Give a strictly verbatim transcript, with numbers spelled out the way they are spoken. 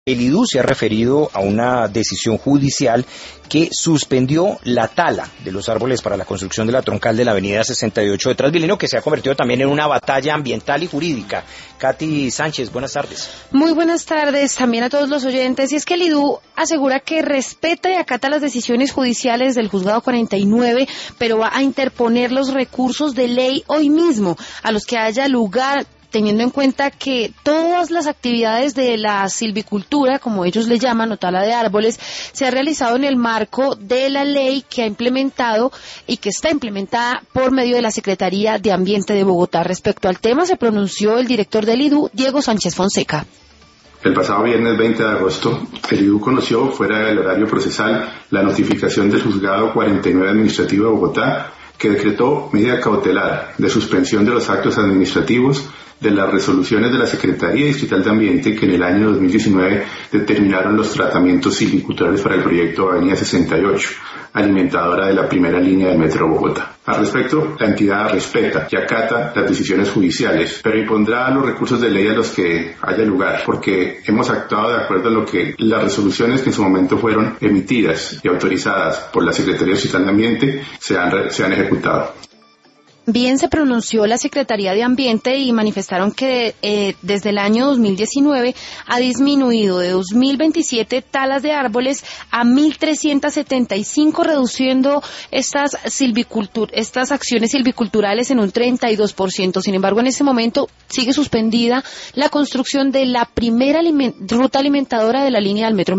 El I D U se ha referido a una decisión judicial que suspendió la tala de los árboles para la construcción de la troncal de la avenida sesenta y ocho de Transmilenio, que se ha convertido también en una batalla ambiental y jurídica. Katy Sánchez, buenas tardes. Muy buenas tardes también a todos los oyentes. Y es que el I D U asegura que respeta y acata las decisiones judiciales del Juzgado cuarenta y nueve, pero va a interponer los recursos de ley hoy mismo a los que haya lugar, teniendo en cuenta que todas las actividades de la silvicultura, como ellos le llaman, o tala de árboles, se ha realizado en el marco de la ley que ha implementado y que está implementada por medio de la Secretaría de Ambiente de Bogotá. Respecto al tema se pronunció el director del I D U, Diego Sánchez Fonseca. El pasado viernes veinte de agosto, el I D U conoció, fuera del horario procesal, la notificación del Juzgado cuarenta y nueve Administrativo de Bogotá, que decretó medida cautelar de suspensión de los actos administrativos de las resoluciones de la Secretaría Distrital de Ambiente que en el año dos mil diecinueve determinaron los tratamientos silviculturales para el proyecto Avenida sesenta y ocho, alimentadora de la primera línea del Metro Bogotá. Al respecto, la entidad respeta y acata las decisiones judiciales, pero impondrá los recursos de ley a los que haya lugar, porque hemos actuado de acuerdo a lo que las resoluciones que en su momento fueron emitidas y autorizadas por la Secretaría Distrital de Ambiente se han, se han ejecutado. Bien, se pronunció la Secretaría de Ambiente y manifestaron que eh, desde el año dos mil diecinueve ha disminuido de dos mil veintisiete talas de árboles a mil trescientos setenta y cinco, reduciendo estas silvicultur estas acciones silviculturales en un treinta y dos por ciento. Sin embargo, en este momento sigue suspendida la construcción de la primera aliment ruta alimentadora de la línea del Metro